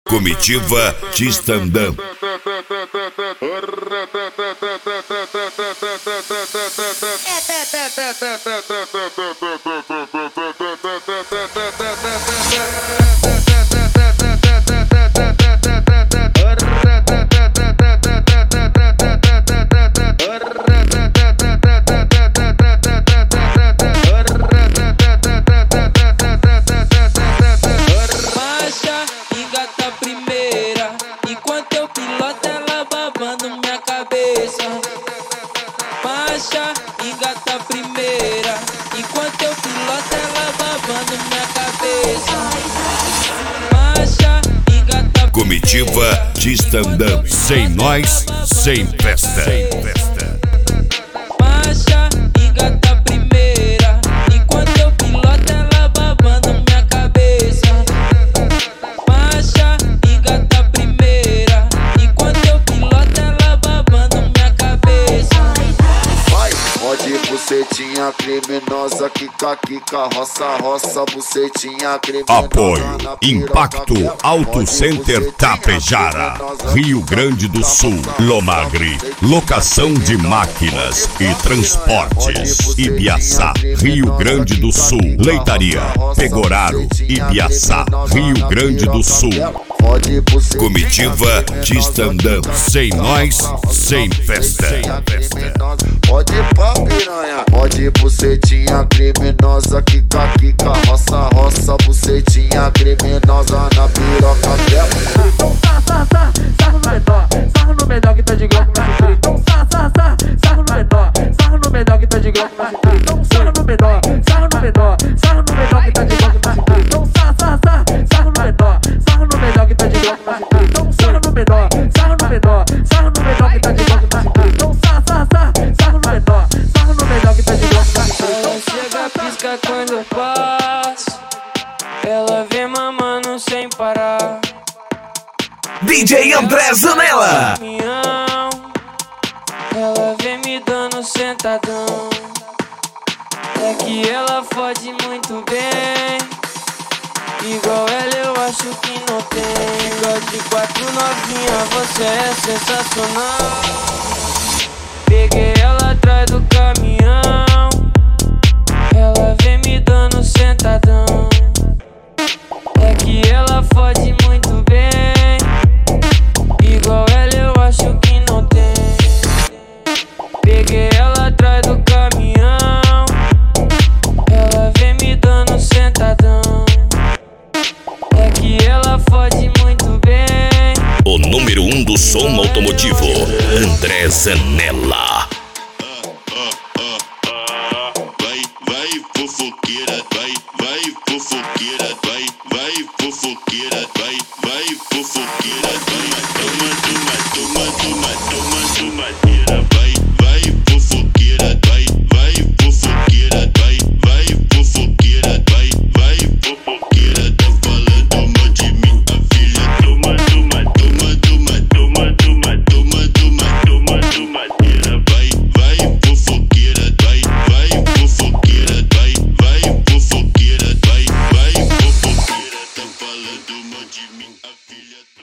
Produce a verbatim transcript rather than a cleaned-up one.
Comitiva Tistandã. Marcha, engata primeira. Enquanto eu piloto, ela babando minha cabeça. Marcha, engata. Comitiva Tistandã. Sem nós, sem festa. Sem festa. Marcha, engata primeira. Enquanto eu piloto, ela babando minha cabeça. Marcha, engata primeira. Enquanto eu piloto, ela babando minha cabeça. Pode bucetinha criminosa, quica, quica, roça, roça, bucetinha criminosa. Apoio Impacto Auto Center Tapejara, Rio Grande do Sul. Lomagre, locação de máquinas e transportes. Ibiaçá, Rio Grande do Sul. Leitaria, Pegoraro, Ibiaçá, Rio Grande do Sul. Comitiva Tistandã. Sem nós, sem festa. Pode pá, piranha, pode bucetinha criminosa, quica, quica, roça, roça, bucetinha criminosa na piroca dela. Então sa, sa, sa, sarro no menor, sarro no menor que tá de glock na cintura. Então sa, sa, sa, sarro no menor, sarro no menor que tá de glock na cintura. Então sarro no menor, sarro no menor, sarro no menor que tá de glock na cintura. Então sa, sa, sa, sarro no menor, sarro no menor que tá de glock na cintura. Então sarro no menor, sarro no menor, sarro no menor que tá de glock na cintura. Então sa, sa, sa, sarro no menor, sarro no menor que tá de glock na cintura. Ela chega, pisca quando eu passo. Ela vem mamando sem parar. D J André Zanella. Ela vem me dando sentadão. É que ela fode muito bem. Igual ela eu acho que não tem. Igual de quatro novinha, você é sensacional. Peguei ela atrás do caminhão. Ela vem me dando sentadão. É que ela fode muito bem. Igual ela eu acho que não tem. Peguei ela atrás do caminhão. Ela vem me dando sentadão. É que ela fode muito bem. O número um do som automotivo, André Zanella.